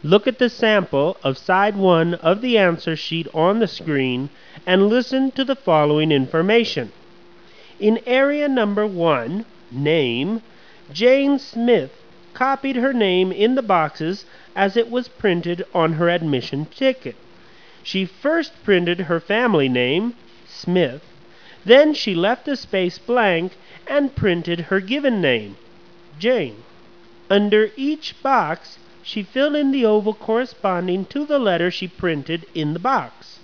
Look at the sample of side 1 of the answer sheet on the screen and listen to the following information. In area number 1, name, Jane Smith copied her name in the boxes as it was printed on her admission ticket. She first printed her family name, Smith, then she left the space blank and printed her given name, Jane. Under each box, she filled in the oval corresponding to the letter she printed in the box.